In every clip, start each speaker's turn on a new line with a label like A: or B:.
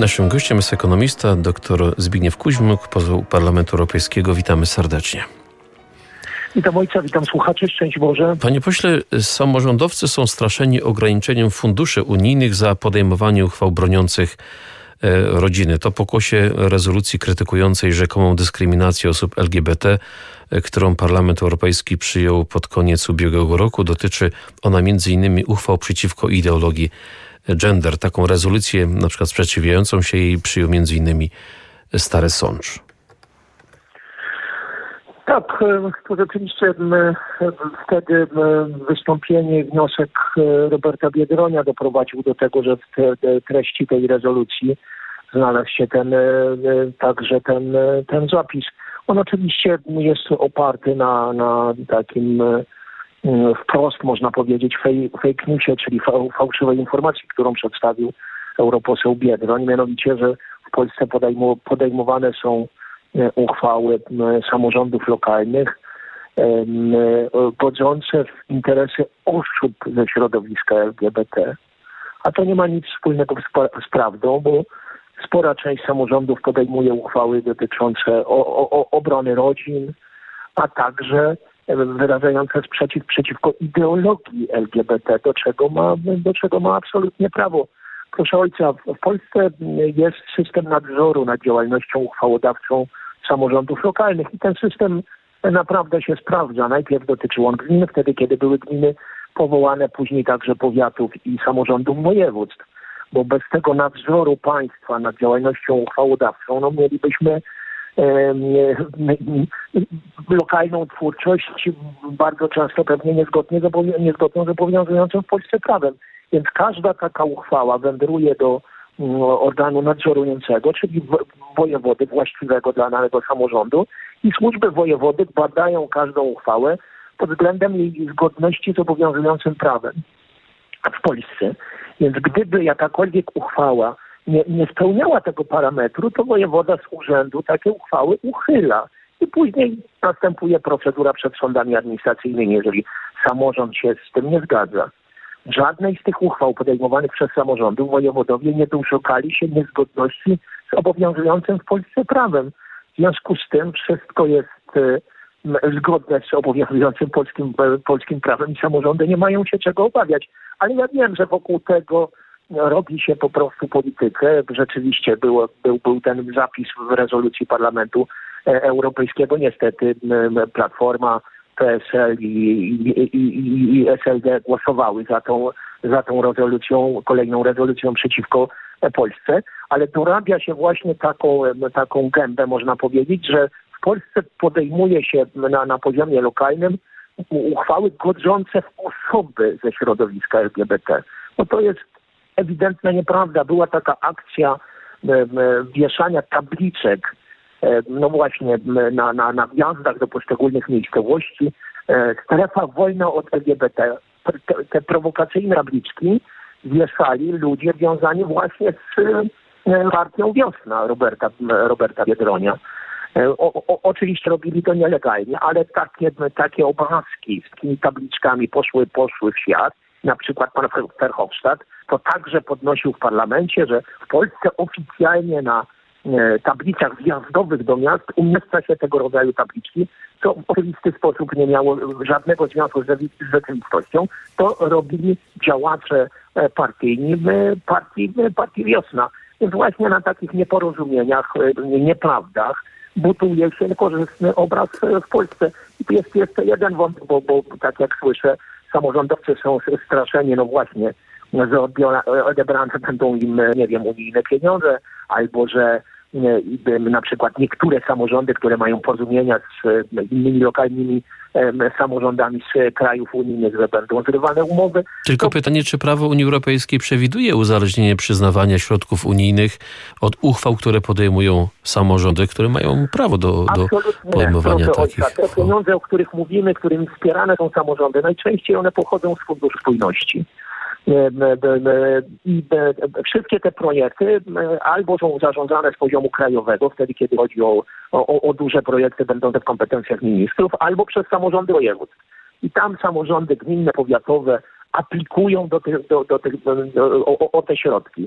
A: Naszym gościem jest ekonomista dr Zbigniew Kuźmiuk, poseł Parlamentu Europejskiego. Witamy serdecznie.
B: Witam ojca, witam słuchaczy, szczęść Boże.
A: Panie pośle, samorządowcy są straszeni ograniczeniem funduszy unijnych za podejmowanie uchwał broniących rodziny. To pokłosie rezolucji krytykującej rzekomą dyskryminację osób LGBT, którą Parlament Europejski przyjął pod koniec ubiegłego roku. Dotyczy ona m.in. uchwał przeciwko ideologii gender. Taką rezolucję, na przykład sprzeciwiającą się jej, przyjął m.in. Stary Sącz.
B: Tak, to rzeczywiście wtedy wystąpienie i wniosek Roberta Biedronia doprowadził do tego, że w treści tej rezolucji znalazł się także ten zapis. On oczywiście jest oparty na takim wprost, można powiedzieć, fake newsie, czyli fałszywej informacji, którą przedstawił europoseł Biedroń, mianowicie, że w Polsce podejmowane są uchwały samorządów lokalnych godzące w interesy osób ze środowiska LGBT. A to nie ma nic wspólnego z prawdą, bo spora część samorządów podejmuje uchwały dotyczące obrony rodzin, a także wyrażające sprzeciw przeciwko ideologii LGBT, do czego ma absolutnie prawo. Proszę ojca, w Polsce jest system nadzoru nad działalnością uchwałodawczą samorządów lokalnych i ten system naprawdę się sprawdza. Najpierw dotyczył on gmin, wtedy kiedy były gminy powołane, później także powiatów i samorządów województw. Bo bez tego nadzoru państwa nad działalnością uchwałodawczą mielibyśmy lokalną twórczość bardzo często pewnie niezgodną z obowiązującym w Polsce prawem. Więc każda taka uchwała wędruje do organu nadzorującego, czyli wojewody właściwego dla danego samorządu i służby wojewody badają każdą uchwałę pod względem jej zgodności z obowiązującym prawem w Polsce. Więc gdyby jakakolwiek uchwała nie spełniała tego parametru, to wojewoda z urzędu takie uchwały uchyla. I później następuje procedura przed sądami administracyjnymi, jeżeli samorząd się z tym nie zgadza. Żadnej z tych uchwał podejmowanych przez samorządów wojewodowie nie doszukali się niezgodności z obowiązującym w Polsce prawem. W związku z tym wszystko jest zgodne z obowiązującym polskim prawem i samorządy nie mają się czego obawiać. Ale ja wiem, że wokół tego robi się po prostu politykę. Rzeczywiście był ten zapis w rezolucji Parlamentu Europejskiego. Niestety Platforma, PSL i SLD głosowały za tą rezolucją, kolejną rezolucją przeciwko Polsce, ale dorabia się właśnie taką gębę, można powiedzieć, że w Polsce podejmuje się na poziomie lokalnym uchwały godzące w osoby ze środowiska LGBT. No to jest ewidentna nieprawda. Była taka akcja wieszania tabliczek no właśnie na wjazdach do poszczególnych miejscowości, strefa wolna od LGBT. Te prowokacyjne tabliczki wieszali ludzie wiązani właśnie z partią Wiosna Roberta Biedronia. Oczywiście robili to nielegalnie, ale takie obrazki z takimi tabliczkami poszły w świat. Na przykład pan Verhofstadt to także podnosił w parlamencie, że w Polsce oficjalnie na tablicach wjazdowych do miast umieszcza się tego rodzaju tabliczki, co w oczywisty sposób nie miało żadnego związku z rzeczywistością. To robili działacze partyjni partii Wiosna. Więc właśnie na takich nieporozumieniach, nieprawdach buduje się niekorzystny obraz w Polsce. I tu jest jeszcze jeden wątek, bo tak jak słyszę, samorządowcy są straszeni, no właśnie, że odebrane będą im, nie wiem, unijne pieniądze, albo że na przykład niektóre samorządy, które mają porozumienia z innymi lokalnymi samorządami z krajów unijnych, że będą zrywane umowy.
A: Tylko pytanie, czy prawo Unii Europejskiej przewiduje uzależnienie przyznawania środków unijnych od uchwał, które podejmują samorządy, które mają prawo do podejmowania takich uchwał?
B: Te pieniądze, o których mówimy, którymi wspierane są samorządy, najczęściej one pochodzą z Funduszu Spójności. I wszystkie te projekty albo są zarządzane z poziomu krajowego, wtedy kiedy chodzi o duże projekty będące w kompetencjach ministrów, albo przez samorządy województw. I tam samorządy gminne, powiatowe aplikują o te środki.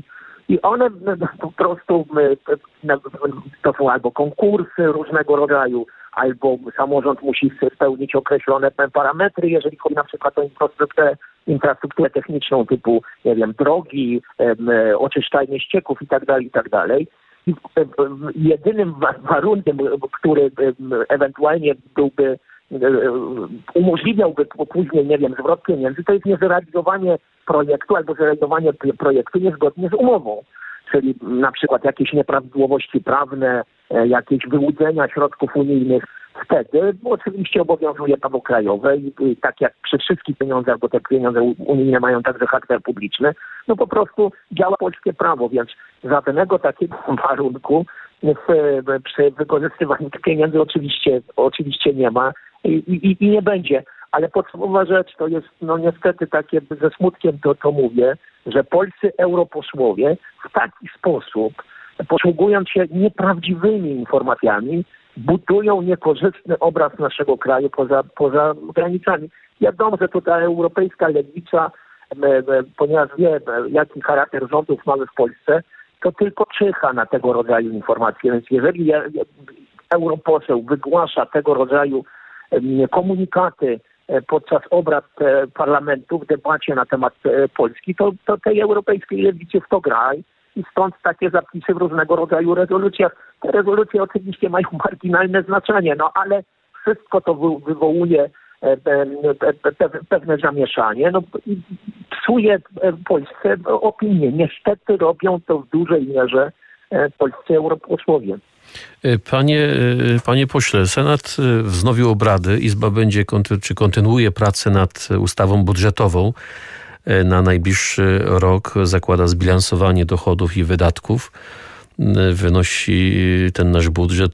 B: I one po prostu to są albo konkursy różnego rodzaju, albo samorząd musi spełnić określone parametry, jeżeli chodzi na przykład o infrastrukturę techniczną typu, nie wiem, drogi, oczyszczalnie ścieków i tak dalej. I jedynym warunkiem, który ewentualnie umożliwiałby później, nie wiem, zwrot pieniędzy, to jest niezrealizowanie projektu albo zrealizowanie projektu niezgodnie z umową. Czyli na przykład jakieś nieprawidłowości prawne, jakieś wyłudzenia środków unijnych. Wtedy oczywiście obowiązuje prawo krajowe i tak jak przy wszystkich pieniądzach, bo te pieniądze unijne mają także charakter publiczny, no po prostu działa polskie prawo, więc żadnego takiego warunku przy wykorzystywaniu tych pieniędzy oczywiście nie ma i nie będzie. Ale podstawowa rzecz to jest niestety takie, ze smutkiem to mówię, że polscy europosłowie w taki sposób, posługując się nieprawdziwymi informacjami, budują niekorzystny obraz naszego kraju poza granicami. Wiadomo, że to ta europejska lewica, ponieważ wie, jaki charakter rządów mamy w Polsce, to tylko czyha na tego rodzaju informacje. Więc jeżeli europoseł wygłasza tego rodzaju komunikaty podczas obrad parlamentu w debacie na temat Polski, to tej europejskiej lewicy w to gra i stąd takie zapisy w różnego rodzaju rezolucjach. Te rezolucje oczywiście mają marginalne znaczenie, ale wszystko to wywołuje pewne zamieszanie i psuje Polsce opinię. Niestety robią to w dużej mierze polscy europosłowie.
A: Panie pośle, Senat wznowił obrady. Izba kontynuuje pracę nad ustawą budżetową na najbliższy rok. Zakłada zbilansowanie dochodów i wydatków. Wynosi ten nasz budżet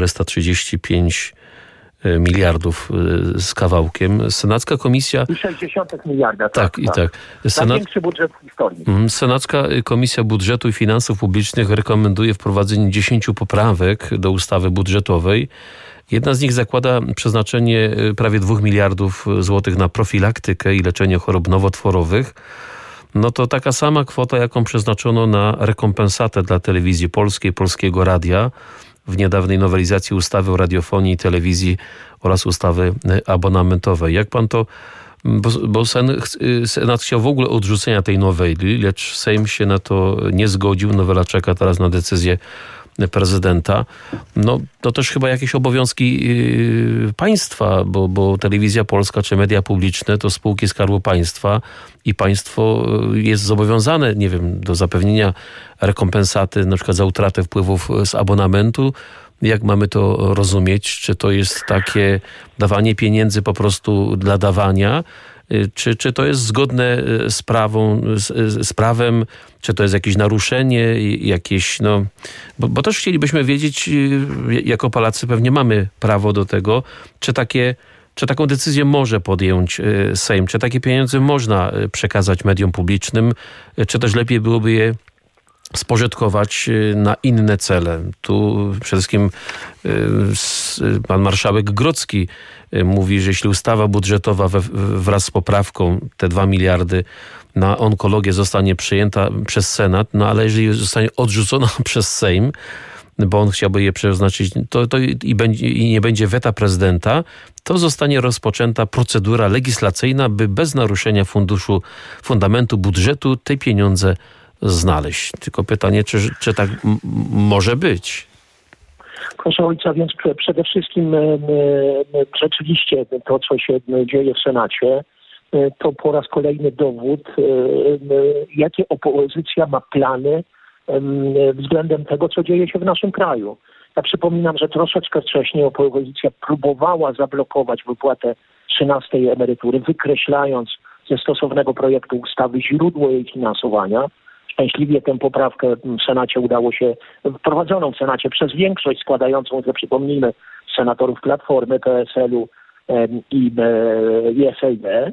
A: 435 miliardów z kawałkiem. Senacka komisja...
B: 0,6 miliarda.
A: Tak.
B: Największy budżet w historii.
A: Senacka Komisja Budżetu i Finansów Publicznych rekomenduje wprowadzenie 10 poprawek do ustawy budżetowej. Jedna z nich zakłada przeznaczenie prawie 2 miliardów złotych na profilaktykę i leczenie chorób nowotworowych. No to taka sama kwota, jaką przeznaczono na rekompensatę dla telewizji polskiej, Polskiego Radia w niedawnej nowelizacji ustawy o radiofonii i telewizji oraz ustawy abonamentowej. Jak pan to... Bo Senat chciał w ogóle odrzucenia tej noweli, lecz Sejm się na to nie zgodził. Nowela czeka teraz na decyzję prezydenta. To też chyba jakieś obowiązki państwa, bo Telewizja Polska czy media publiczne to spółki Skarbu Państwa i państwo jest zobowiązane, nie wiem, do zapewnienia rekompensaty na przykład za utratę wpływów z abonamentu. Jak mamy to rozumieć? Czy to jest takie dawanie pieniędzy po prostu dla dawania? Czy to jest zgodne z prawem? Czy to jest jakieś naruszenie? Bo też chcielibyśmy wiedzieć, jako Polacy pewnie mamy prawo do tego, czy taką decyzję może podjąć Sejm? Czy takie pieniądze można przekazać mediom publicznym? Czy też lepiej byłoby je spożytkować na inne cele? Tu przede wszystkim pan marszałek Grodzki mówi, że jeśli ustawa budżetowa wraz z poprawką, te 2 miliardy na onkologię zostanie przyjęta przez Senat, ale jeżeli zostanie odrzucona przez Sejm, bo on chciałby je przeznaczyć, i nie będzie weta prezydenta, to zostanie rozpoczęta procedura legislacyjna, by bez naruszenia fundamentu budżetu te pieniądze znaleźć. Tylko pytanie, czy tak może być?
B: Proszę ojca, więc przede wszystkim rzeczywiście to, co się dzieje w Senacie, to po raz kolejny dowód, jakie opozycja ma plany względem tego, co dzieje się w naszym kraju. Ja przypominam, że troszeczkę wcześniej opozycja próbowała zablokować wypłatę 13. emerytury, wykreślając ze stosownego projektu ustawy źródło jej finansowania. Szczęśliwie tę poprawkę w Senacie udało się, wprowadzoną w Senacie przez większość składającą, że przypomnijmy, senatorów Platformy, PSL-u i SLD,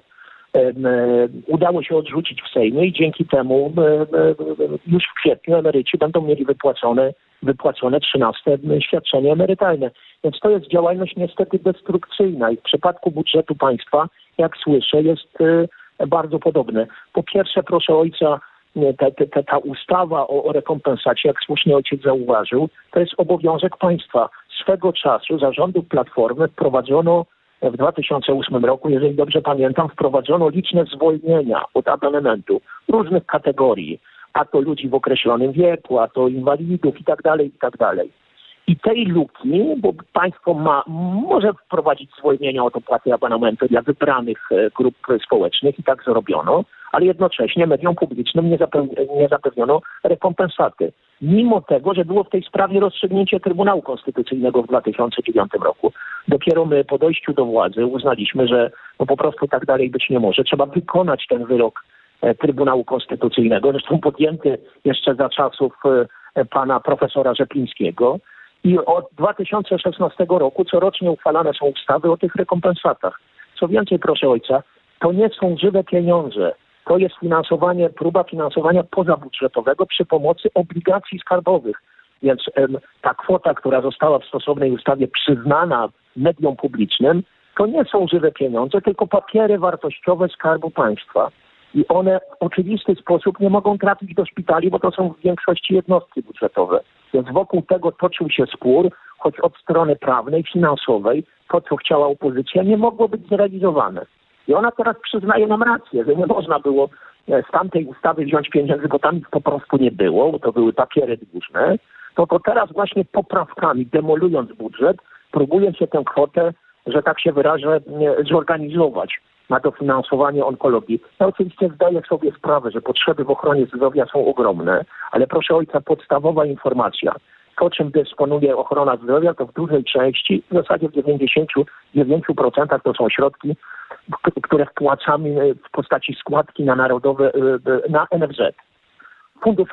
B: udało się odrzucić w Sejmie i dzięki temu już w kwietniu emeryci będą mieli wypłacone 13. świadczenie emerytalne. Więc to jest działalność niestety destrukcyjna i w przypadku budżetu państwa, jak słyszę, jest bardzo podobne. Po pierwsze, proszę ojca, ta ustawa o rekompensacie, jak słusznie ojciec zauważył, to jest obowiązek państwa. Swego czasu za rządów Platformy wprowadzono w 2008 roku, jeżeli dobrze pamiętam, wprowadzono liczne zwolnienia od abonamentu różnych kategorii, a to ludzi w określonym wieku, a to inwalidów i tak dalej, i tak dalej. I tej luki, bo państwo może wprowadzić zwolnienia od opłaty abonamentu dla wybranych grup społecznych i tak zrobiono, ale jednocześnie mediom publicznym nie zapewniono rekompensaty. Mimo tego, że było w tej sprawie rozstrzygnięcie Trybunału Konstytucyjnego w 2009 roku. Dopiero my po dojściu do władzy uznaliśmy, że po prostu tak dalej być nie może. Trzeba wykonać ten wyrok Trybunału Konstytucyjnego, zresztą podjęty jeszcze za czasów pana profesora Rzeplińskiego. I od 2016 roku corocznie uchwalane są ustawy o tych rekompensatach. Co więcej, proszę ojca, to nie są żywe pieniądze. To jest próba finansowania pozabudżetowego przy pomocy obligacji skarbowych. Więc ta kwota, która została w stosownej ustawie przyznana mediom publicznym, to nie są żywe pieniądze, tylko papiery wartościowe Skarbu Państwa. I one w oczywisty sposób nie mogą trafić do szpitali, bo to są w większości jednostki budżetowe. Więc wokół tego toczył się spór, choć od strony prawnej, finansowej, to co chciała opozycja, nie mogło być zrealizowane. I ona teraz przyznaje nam rację, że nie można było z tamtej ustawy wziąć pieniędzy, bo tam ich po prostu nie było, bo to były papiery dłużne. To teraz właśnie poprawkami, demolując budżet, próbuje się tę kwotę, że tak się wyrażę, zorganizować na dofinansowanie onkologii. Ja oczywiście zdaję sobie sprawę, że potrzeby w ochronie zdrowia są ogromne, ale proszę ojca, podstawowa informacja. To, czym dysponuje ochrona zdrowia, to w dużej części, w zasadzie w 99% to są środki, które wpłacamy w postaci składki na NFZ. Fundusz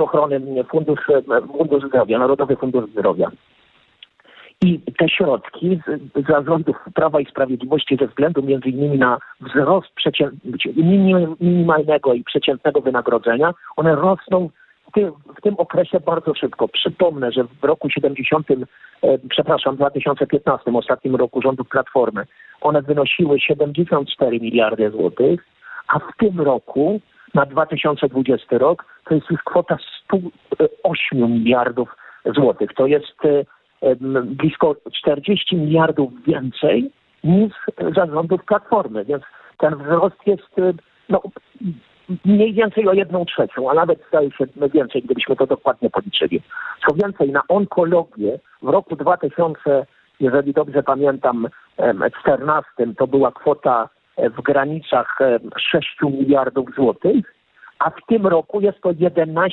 B: Zdrowia, Narodowy Fundusz Zdrowia. I te środki za rządów Prawa i Sprawiedliwości ze względu między innymi na wzrost minimalnego i przeciętnego wynagrodzenia, one rosną w tym okresie bardzo szybko. Przypomnę, że w roku 2015, ostatnim roku rządów Platformy, one wynosiły 74 miliardy złotych, a w tym roku, na 2020 rok, to jest już kwota 108 miliardów złotych. To jest blisko 40 miliardów więcej niż za rządów Platformy, więc ten wzrost jest mniej więcej o 1/3, a nawet staje się więcej, gdybyśmy to dokładnie policzyli. Co więcej, na onkologię w roku 2000, jeżeli dobrze pamiętam, 14 to była kwota w granicach 6 miliardów złotych, a w tym roku jest to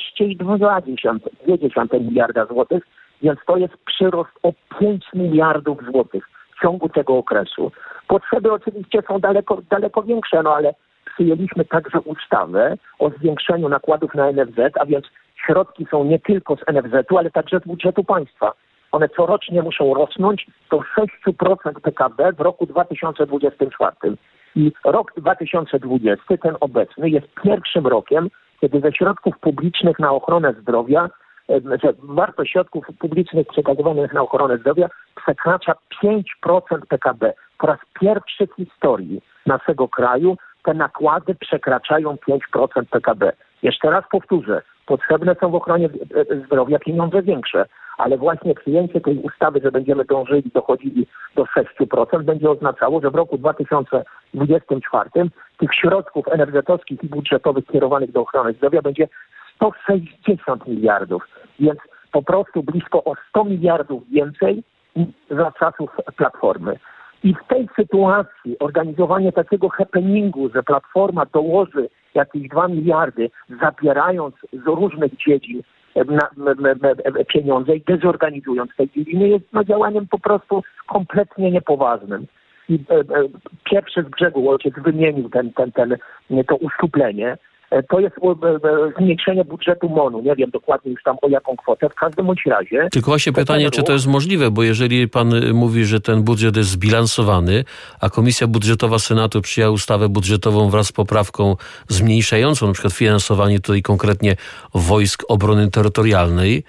B: 11,2 miliarda złotych, więc to jest przyrost o 5 miliardów złotych w ciągu tego okresu. Potrzeby oczywiście są daleko większe, ale przyjęliśmy także ustawę o zwiększeniu nakładów na NFZ, a więc środki są nie tylko z NFZ-u, ale także z budżetu państwa. One corocznie muszą rosnąć do 6% PKB w roku 2024. I rok 2020, ten obecny, jest pierwszym rokiem, kiedy ze środków publicznych na ochronę zdrowia, że wartość środków publicznych przekazywanych na ochronę zdrowia przekracza 5% PKB. Po raz pierwszy w historii naszego kraju te nakłady przekraczają 5% PKB. Jeszcze raz powtórzę, potrzebne są w ochronie zdrowia pieniądze większe, ale właśnie przyjęcie tej ustawy, że będziemy dochodzili do 6%, będzie oznaczało, że w roku 2024 tych środków NFZ-owskich i budżetowych kierowanych do ochrony zdrowia będzie 160 miliardów, więc po prostu blisko o 100 miliardów więcej niż za czasów Platformy. I w tej sytuacji organizowanie takiego happeningu, że Platforma dołoży jakieś 2 miliardy, zabierając z różnych dziedzin pieniądze i dezorganizując tej dziedziny, jest działaniem po prostu kompletnie niepoważnym. I pierwszy z brzegu ojciec wymienił to uszczuplenie. To jest zmniejszenie budżetu MON-u. Nie wiem dokładnie już tam o jaką kwotę. W każdym bądź razie...
A: Tylko właśnie pytanie, czy to jest możliwe, bo jeżeli pan mówi, że ten budżet jest zbilansowany, a Komisja Budżetowa Senatu przyjęła ustawę budżetową wraz z poprawką zmniejszającą na przykład finansowanie tutaj konkretnie Wojsk Obrony Terytorialnej,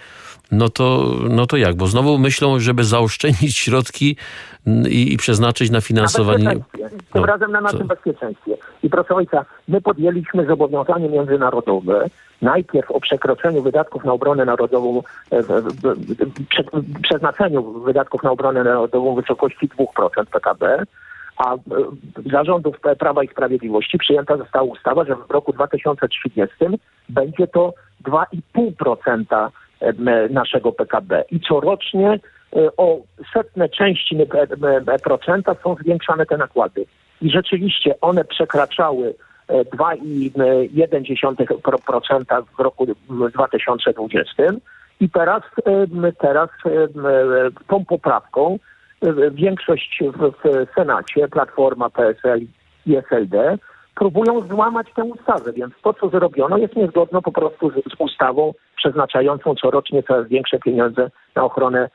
A: No to jak? Bo znowu myślą, żeby zaoszczędzić środki i przeznaczyć na finansowanie...
B: Tym razem na naszym bezpieczeństwie. I proszę ojca, my podjęliśmy zobowiązanie międzynarodowe, najpierw o przekroczeniu wydatków na obronę narodową, przeznaczeniu wydatków na obronę narodową w wysokości 2% PKB, a za rządów Prawa i Sprawiedliwości przyjęta została ustawa, że w roku 2030 będzie to 2,5% naszego PKB. I corocznie o setne części procenta są zwiększane te nakłady. I rzeczywiście one przekraczały 2,1% w roku 2020 i teraz tą poprawką większość w Senacie, Platforma, PSL i SLD próbują złamać tę ustawę, więc to, co zrobiono, jest niezgodne po prostu z ustawą przeznaczającą corocznie coraz większe pieniądze na ochronę,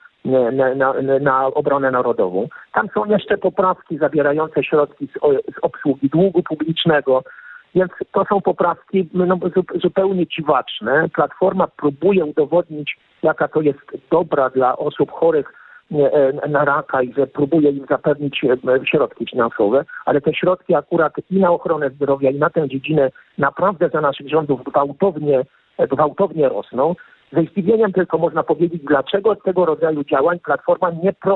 B: na obronę narodową. Tam są jeszcze poprawki zabierające środki z obsługi długu publicznego, więc to są poprawki zupełnie dziwaczne. Platforma próbuje udowodnić, jaka to jest dobra dla osób chorych na raka i że próbuje im zapewnić środki finansowe, ale te środki akurat i na ochronę zdrowia, i na tę dziedzinę naprawdę za naszych rządów gwałtownie rosną. Ze zdziwieniem tylko można powiedzieć, dlaczego tego rodzaju działań Platforma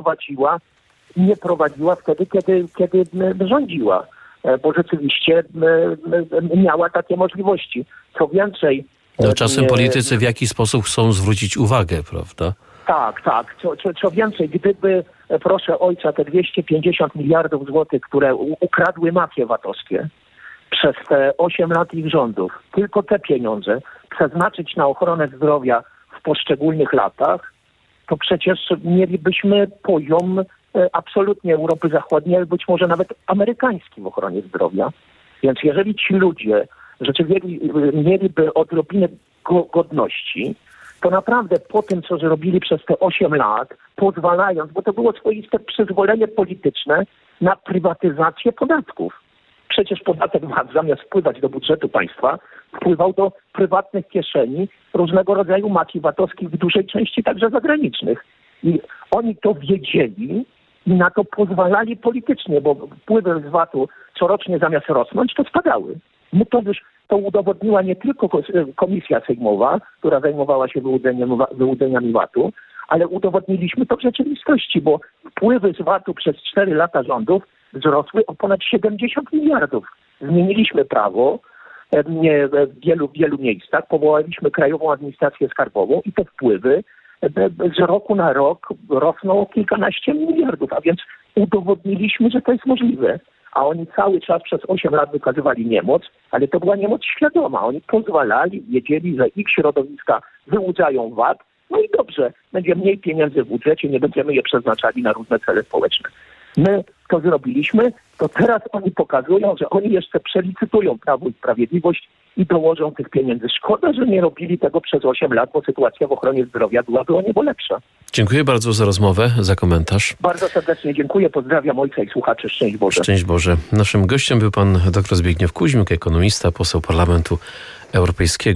B: nie prowadziła wtedy, kiedy rządziła, bo rzeczywiście miała takie możliwości. Co więcej...
A: Czasem politycy w jakiś sposób chcą zwrócić uwagę, prawda?
B: Tak. Co więcej, gdyby, proszę ojca, te 250 miliardów złotych, które ukradły mafie VAT-owskie przez te 8 lat ich rządów, tylko te pieniądze przeznaczyć na ochronę zdrowia w poszczególnych latach, to przecież mielibyśmy poziom absolutnie Europy Zachodniej, być może nawet amerykański w ochronie zdrowia. Więc jeżeli ci ludzie rzeczywiście mieliby odrobinę godności, to naprawdę po tym, co zrobili przez te 8 lat, pozwalając, bo to było swoiste przyzwolenie polityczne na prywatyzację podatków. Przecież podatek VAT zamiast wpływać do budżetu państwa, wpływał do prywatnych kieszeni różnego rodzaju mafii VAT-owskich, w dużej części także zagranicznych. I oni to wiedzieli i na to pozwalali politycznie, bo wpływy z VAT-u corocznie zamiast rosnąć, to spadały. My to udowodniła nie tylko komisja sejmowa, która zajmowała się wyłudzeniami VAT-u, ale udowodniliśmy to w rzeczywistości, bo wpływy z VAT-u przez 4 lata rządów wzrosły o ponad 70 miliardów. Zmieniliśmy prawo w wielu miejscach, powołaliśmy Krajową Administrację Skarbową i te wpływy z roku na rok rosną o kilkanaście miliardów, a więc udowodniliśmy, że to jest możliwe. A oni cały czas przez 8 lat wykazywali niemoc, ale to była niemoc świadoma. Oni pozwalali, wiedzieli, że ich środowiska wyłudzają VAT, no i dobrze, będzie mniej pieniędzy w budżecie, nie będziemy je przeznaczali na różne cele społeczne. My to zrobiliśmy, to teraz oni pokazują, że oni jeszcze przelicytują Prawo i Sprawiedliwość i dołożą tych pieniędzy. Szkoda, że nie robili tego przez 8 lat, bo sytuacja w ochronie zdrowia byłaby o niebo lepsza.
A: Dziękuję bardzo za rozmowę, za komentarz.
B: Bardzo serdecznie dziękuję, pozdrawiam ojca i słuchaczy. Szczęść Boże.
A: Szczęść Boże. Naszym gościem był pan dr Zbigniew Kuźmiuk, ekonomista, poseł Parlamentu Europejskiego.